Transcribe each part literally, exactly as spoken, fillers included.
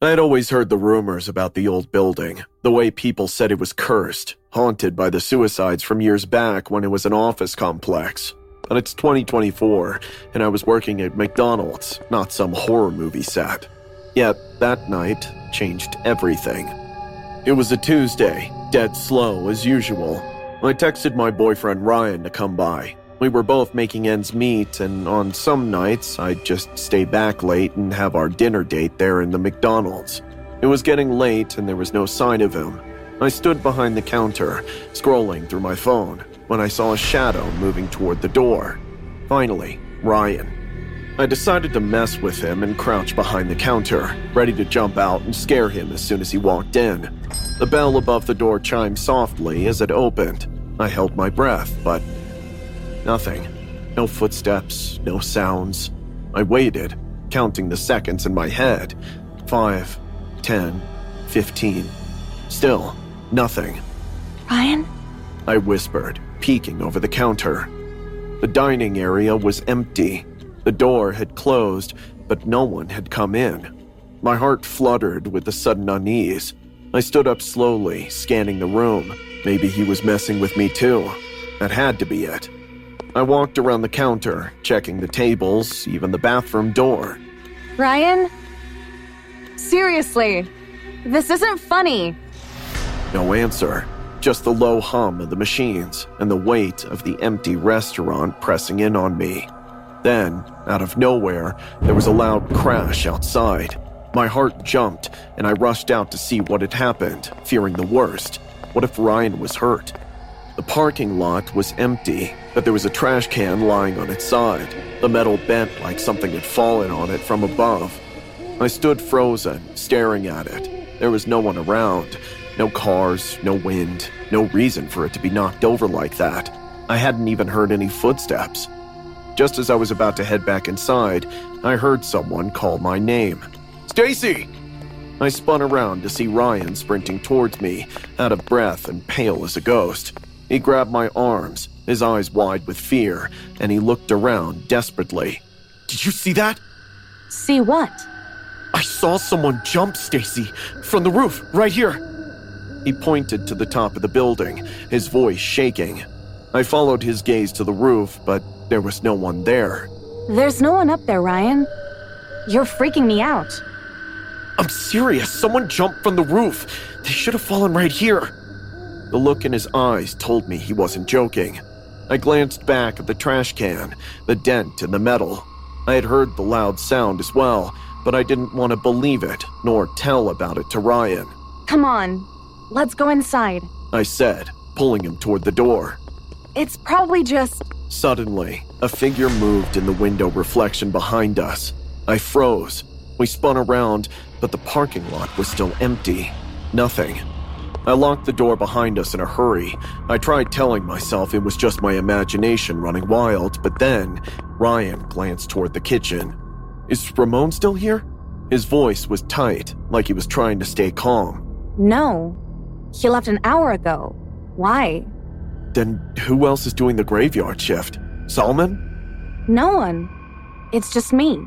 I had always heard the rumors about the old building, the way people said it was cursed, haunted by the suicides from years back when it was an office complex. But it's twenty twenty-four, and I was working at McDonald's, not some horror movie set. Yet, that night changed everything. It was a Tuesday, dead slow as usual. I texted my boyfriend Ryan to come by. We were both making ends meet, and on some nights, I'd just stay back late and have our dinner date there in the McDonald's. It was getting late, and there was no sign of him. I stood behind the counter, scrolling through my phone, when I saw a shadow moving toward the door. Finally, Ryan. I decided to mess with him and crouch behind the counter, ready to jump out and scare him as soon as he walked in. The bell above the door chimed softly as it opened. I held my breath, but nothing. No footsteps, no sounds. I waited, counting the seconds in my head. Five, ten, fifteen. Still, nothing. Ryan? I whispered, peeking over the counter. The dining area was empty. The door had closed, but no one had come in. My heart fluttered with a sudden unease. I stood up slowly, scanning the room. Maybe he was messing with me too. That had to be it. I walked around the counter, checking the tables, even the bathroom door. Ryan? Seriously, this isn't funny. No answer, just the low hum of the machines and the weight of the empty restaurant pressing in on me. Then, out of nowhere, there was a loud crash outside. My heart jumped, and I rushed out to see what had happened, fearing the worst. What if Ryan was hurt? The parking lot was empty, but there was a trash can lying on its side. The metal bent like something had fallen on it from above. I stood frozen, staring at it. There was no one around. No cars, no wind, no reason for it to be knocked over like that. I hadn't even heard any footsteps. Just as I was about to head back inside, I heard someone call my name. Stacy! I spun around to see Ryan sprinting towards me, out of breath and pale as a ghost. He grabbed my arms, his eyes wide with fear, and he looked around desperately. Did you see that? See what? I saw someone jump, Stacy, from the roof, right here. He pointed to the top of the building, his voice shaking. I followed his gaze to the roof, but there was no one there. There's no one up there, Ryan. You're freaking me out. I'm serious. Someone jumped from the roof. They should have fallen right here. The look in his eyes told me he wasn't joking. I glanced back at the trash can, the dent in the metal. I had heard the loud sound as well, but I didn't want to believe it, nor tell about it to Ryan. Come on, let's go inside, I said, pulling him toward the door. It's probably just... Suddenly, a figure moved in the window reflection behind us. I froze. We spun around, but the parking lot was still empty. Nothing. I locked the door behind us in a hurry. I tried telling myself it was just my imagination running wild, but then Ryan glanced toward the kitchen. Is Ramon still here? His voice was tight, like he was trying to stay calm. No. He left an hour ago. Why? Then who else is doing the graveyard shift? Solomon? No one. It's just me.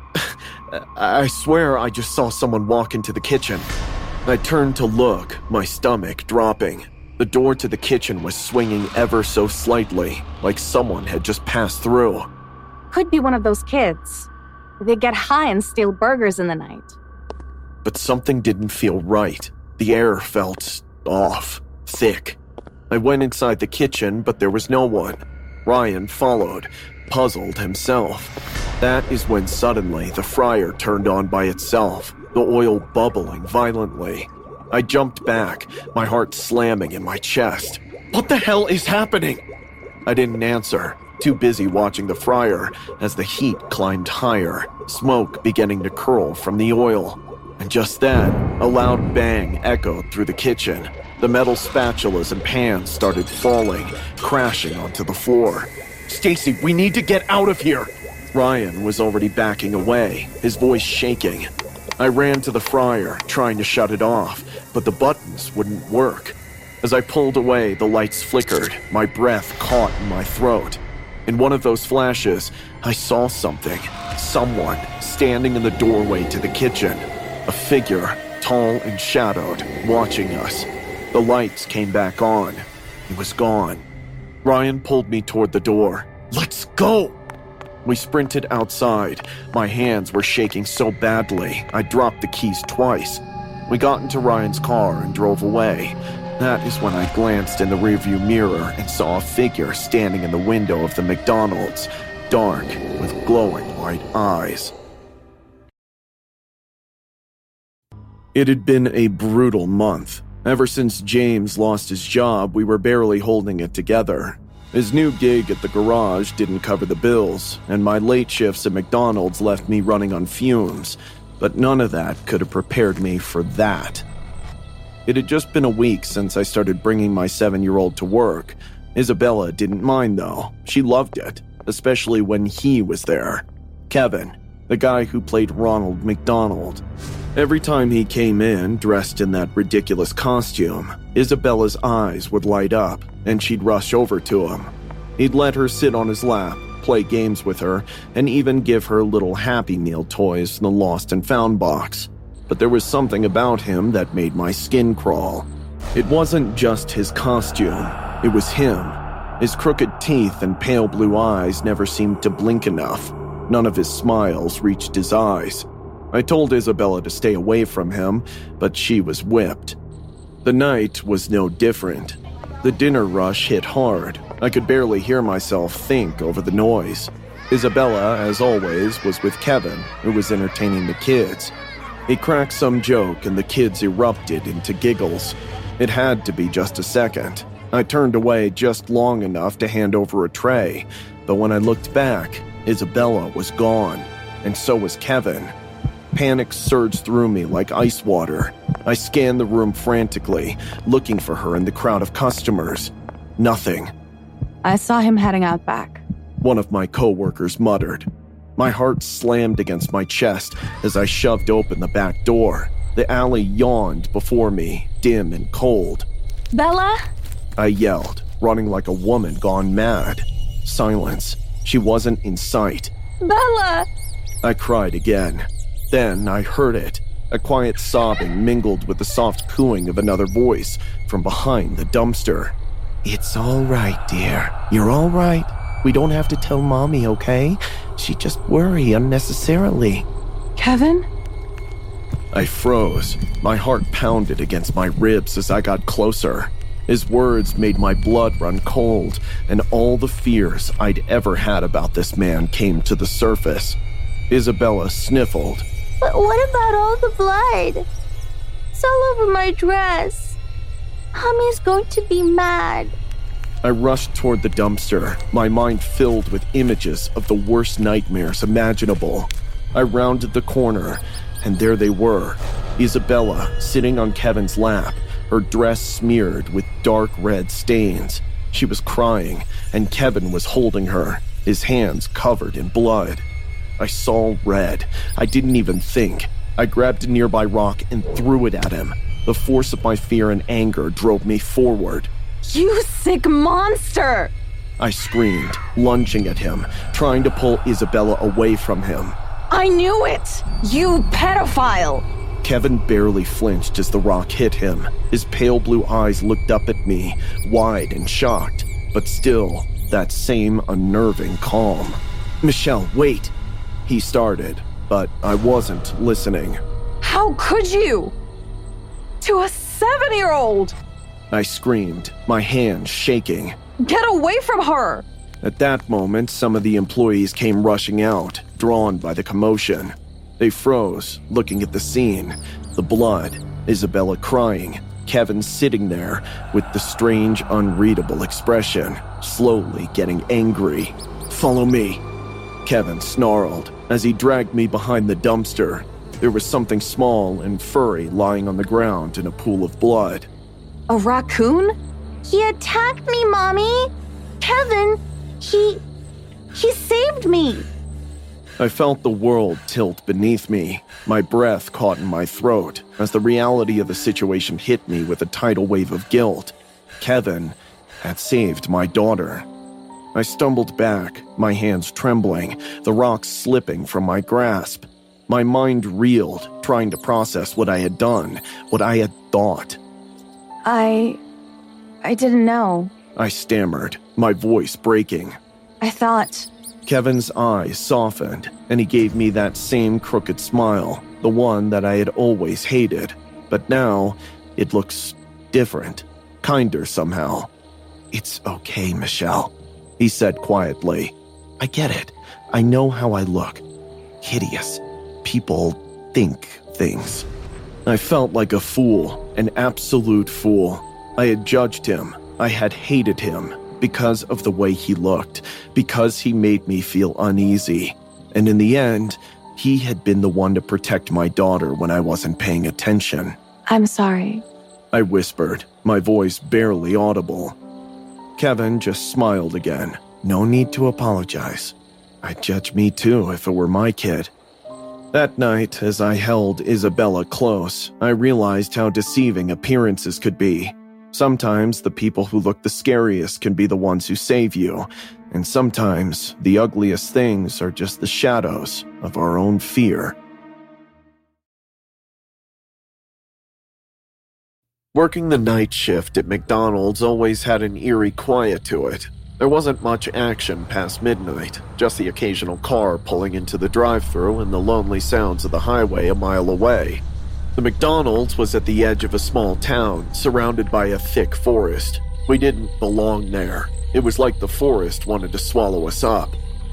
I swear I just saw someone walk into the kitchen. I turned to look, my stomach dropping. The door to the kitchen was swinging ever so slightly, like someone had just passed through. Could be one of those kids. They get high and steal burgers in the night. But something didn't feel right. The air felt off, thick. I went inside the kitchen, but there was no one. Ryan followed, puzzled himself. That is when suddenly the fryer turned on by itself, the oil bubbling violently. I jumped back, my heart slamming in my chest. What the hell is happening? I didn't answer, too busy watching the fryer as the heat climbed higher, smoke beginning to curl from the oil. And just then, a loud bang echoed through the kitchen. The metal spatulas and pans started falling, crashing onto the floor. Stacy, we need to get out of here! Ryan was already backing away, his voice shaking. I ran to the fryer, trying to shut it off, but the buttons wouldn't work. As I pulled away, the lights flickered, my breath caught in my throat. In one of those flashes, I saw something, someone, standing in the doorway to the kitchen. A A figure, tall and shadowed, watching us. The lights came back on. He was gone. Ryan pulled me toward the door. "Let's go!" We sprinted outside. My hands were shaking so badly, I dropped the keys twice. We got into Ryan's car and drove away. That is when I glanced in the rearview mirror and saw a figure standing in the window of the McDonald's, dark, with glowing white eyes. It had been a brutal month. Ever since James lost his job, we were barely holding it together. His new gig at the garage didn't cover the bills, and my late shifts at McDonald's left me running on fumes, but none of that could have prepared me for that. It had just been a week since I started bringing my seven-year-old to work. Isabella didn't mind, though. She loved it, especially when he was there. Kevin, the guy who played Ronald McDonald. Every time he came in, dressed in that ridiculous costume, Isabella's eyes would light up, and she'd rush over to him. He'd let her sit on his lap, play games with her, and even give her little Happy Meal toys in the Lost and Found box. But there was something about him that made my skin crawl. It wasn't just his costume, it was him. His crooked teeth and pale blue eyes never seemed to blink enough. None of his smiles reached his eyes. I told Isabella to stay away from him, but she was whipped. The night was no different. The dinner rush hit hard. I could barely hear myself think over the noise. Isabella, as always, was with Kevin, who was entertaining the kids. He cracked some joke and the kids erupted into giggles. It had to be just a second. I turned away just long enough to hand over a tray, but when I looked back, Isabella was gone, and so was Kevin. Panic surged through me like ice water. I scanned the room frantically, looking for her in the crowd of customers. Nothing. I saw him heading out back, one of my co-workers muttered. My heart slammed against my chest as I shoved open the back door. The alley yawned before me, dim and cold. Bella? I yelled, running like a woman gone mad. Silence. She wasn't in sight. Bella! I cried again. Then I heard it. A quiet sobbing mingled with the soft cooing of another voice from behind the dumpster. "It's all right, dear. You're all right. We don't have to tell Mommy, okay? She'd just worry unnecessarily." Kevin? I froze. My heart pounded against my ribs as I got closer. His words made my blood run cold, and all the fears I'd ever had about this man came to the surface. Isabella sniffled. "But what about all the blood? It's all over my dress. Mommy's going to be mad." I rushed toward the dumpster, my mind filled with images of the worst nightmares imaginable. I rounded the corner, and there they were. Isabella sitting on Kevin's lap, her dress smeared with dark red stains. She was crying, and Kevin was holding her, his hands covered in blood. I saw red. I didn't even think. I grabbed a nearby rock and threw it at him. The force of my fear and anger drove me forward. You sick monster! I screamed, lunging at him, trying to pull Isabella away from him. I knew it! You pedophile! Kevin barely flinched as the rock hit him. His pale blue eyes looked up at me, wide and shocked, but still, that same unnerving calm. "Michelle, wait!" He started, but I wasn't listening. How could you? To a seven-year-old! I screamed, my hands shaking. Get away from her! At that moment, some of the employees came rushing out, drawn by the commotion. They froze, looking at the scene. The blood, Isabella crying, Kevin sitting there with the strange, unreadable expression, slowly getting angry. "Follow me," Kevin snarled as he dragged me behind the dumpster. There was something small and furry lying on the ground in a pool of blood. A raccoon? "He attacked me, Mommy! Kevin, he... he saved me!" I felt the world tilt beneath me. My breath caught in my throat as the reality of the situation hit me with a tidal wave of guilt. Kevin had saved my daughter. I stumbled back, my hands trembling, the rocks slipping from my grasp. My mind reeled, trying to process what I had done, what I had thought. I... I didn't know. I stammered, my voice breaking. I thought... Kevin's eyes softened, and he gave me that same crooked smile, the one that I had always hated. But now, it looks different, kinder somehow. "It's okay, Michelle," he said quietly. "I get it. I know how I look. Hideous. People think things." I felt like a fool, an absolute fool. I had judged him. I had hated him because of the way he looked, because he made me feel uneasy. And in the end, he had been the one to protect my daughter when I wasn't paying attention. "I'm sorry," I whispered, my voice barely audible. Kevin just smiled again. "No need to apologize. I'd judge me too if it were my kid." That night, as I held Isabella close, I realized how deceiving appearances could be. Sometimes the people who look the scariest can be the ones who save you, and sometimes the ugliest things are just the shadows of our own fear. Working the night shift at McDonald's always had an eerie quiet to it. There wasn't much action past midnight, just the occasional car pulling into the drive-thru and the lonely sounds of the highway a mile away. The McDonald's was at the edge of a small town, surrounded by a thick forest. We didn't belong there. It was like the forest wanted to swallow us up.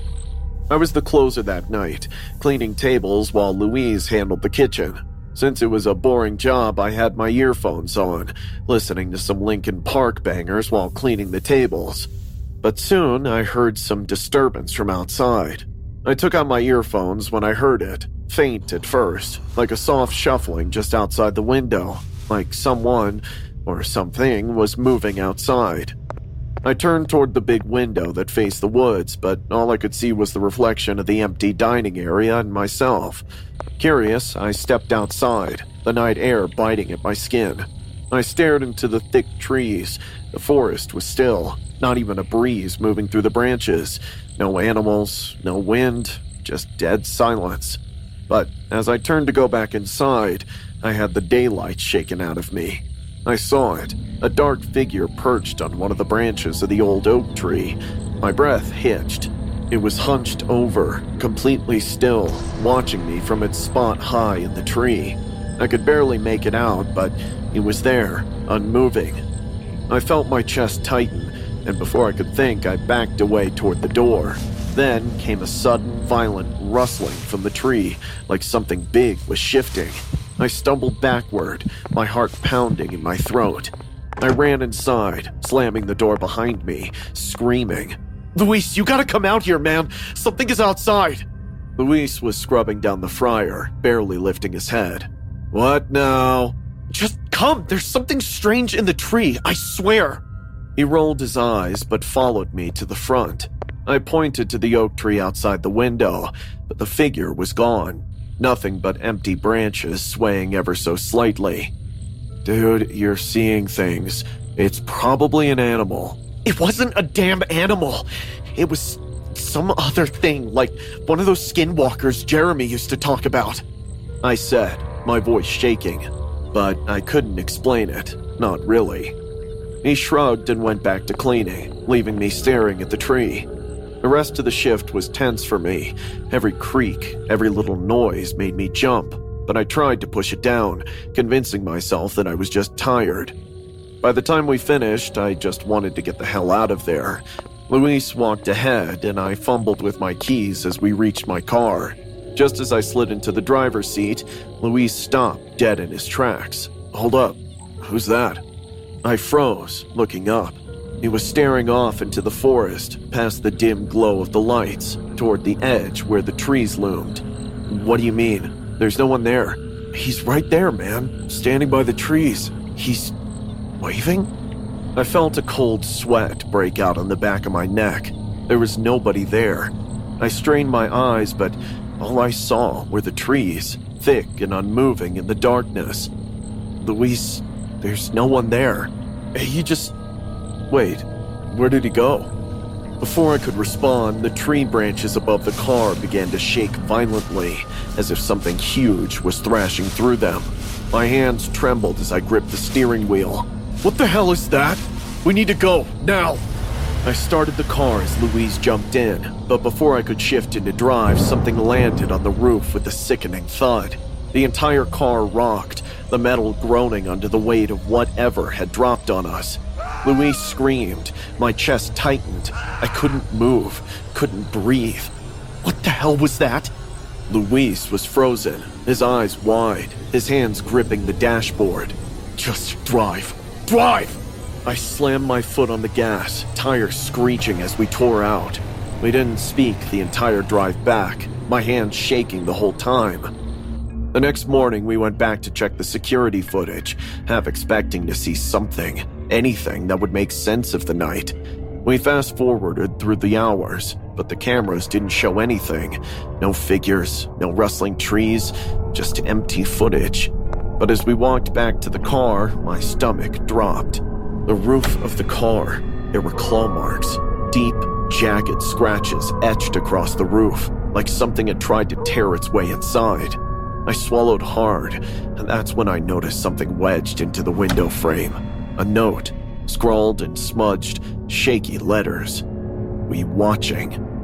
I was the closer that night, cleaning tables while Louise handled the kitchen. Since it was a boring job, I had my earphones on, listening to some Linkin Park bangers while cleaning the tables. But soon I heard some disturbance from outside. I took out my earphones when I heard it, faint at first, like a soft shuffling just outside the window, like someone or something was moving outside. I turned toward the big window that faced the woods, but all I could see was the reflection of the empty dining area and myself. Curious, I stepped outside, the night air biting at my skin. I stared into the thick trees. The forest was still, not even a breeze moving through the branches. No animals, no wind, just dead silence. But as I turned to go back inside, I had the daylight shaken out of me. I saw it, a dark figure perched on one of the branches of the old oak tree. My breath hitched. It was hunched over, completely still, watching me from its spot high in the tree. I could barely make it out, but it was there, unmoving. I felt my chest tighten, and before I could think, I backed away toward the door. Then came a sudden, violent rustling from the tree, like something big was shifting. I stumbled backward, my heart pounding in my throat. I ran inside, slamming the door behind me, screaming, "Luis, you gotta come out here, man! Something is outside!" Luis was scrubbing down the fryer, barely lifting his head. "What now?" "Just come! There's something strange in the tree, I swear!" He rolled his eyes, but followed me to the front. I pointed to the oak tree outside the window, but the figure was gone. Nothing but empty branches swaying ever so slightly. "Dude, you're seeing things. It's probably an animal." "It wasn't a damn animal. It was some other thing, like one of those skinwalkers Jeremy used to talk about," I said, my voice shaking. But I couldn't explain it. Not really. He shrugged and went back to cleaning, leaving me staring at the tree. The rest of the shift was tense for me. Every creak, every little noise made me jump, but I tried to push it down, convincing myself that I was just tired. By the time we finished, I just wanted to get the hell out of there. Luis walked ahead, and I fumbled with my keys as we reached my car. Just as I slid into the driver's seat, Luis stopped dead in his tracks. "Hold up. Who's that?" I froze, looking up. He was staring off into the forest, past the dim glow of the lights, toward the edge where the trees loomed. "What do you mean? There's no one there." "He's right there, man, standing by the trees. He's waving?" I felt a cold sweat break out on the back of my neck. There was nobody there. I strained my eyes, but all I saw were the trees, thick and unmoving in the darkness. "Luis, there's no one there. He just... Wait, where did he go?" Before I could respond, the tree branches above the car began to shake violently, as if something huge was thrashing through them. My hands trembled as I gripped the steering wheel. What the hell is that? We need to go, now! I started the car as Louise jumped in, but before I could shift into drive, something landed on the roof with a sickening thud. The entire car rocked, the metal groaning under the weight of whatever had dropped on us. Louise screamed. My chest tightened. I couldn't move, couldn't breathe. What the hell was that? Luis was frozen, his eyes wide, his hands gripping the dashboard. Just drive. Drive! I slammed my foot on the gas, tires screeching as we tore out. We didn't speak the entire drive back, my hands shaking the whole time. The next morning, we went back to check the security footage, half expecting to see something, anything that would make sense of the night. We fast-forwarded through the hours, but the cameras didn't show anything. No figures, no rustling trees, just empty footage. But as we walked back to the car, my stomach dropped. The roof of the car, there were claw marks, deep, jagged scratches etched across the roof, like something had tried to tear its way inside. I swallowed hard, and that's when I noticed something wedged into the window frame. A note, scrawled in smudged, shaky letters. We watching.